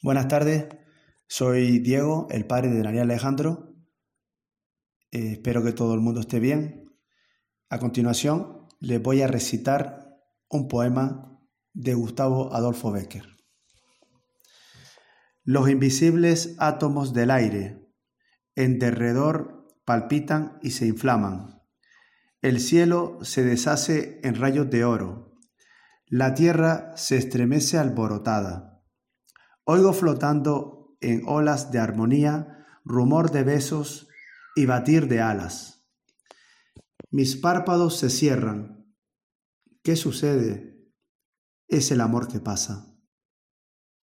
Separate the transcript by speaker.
Speaker 1: Buenas tardes, soy Diego, el padre de Daniel Alejandro. Espero que todo el mundo esté bien. A continuación, les voy a recitar un poema de Gustavo Adolfo Bécquer. Los invisibles átomos del aire en derredor palpitan y se inflaman. El cielo se deshace en rayos de oro. La tierra se estremece alborotada. Oigo flotando en olas de armonía, rumor de besos y batir de alas. Mis párpados se cierran. ¿Qué sucede? Es el amor que pasa.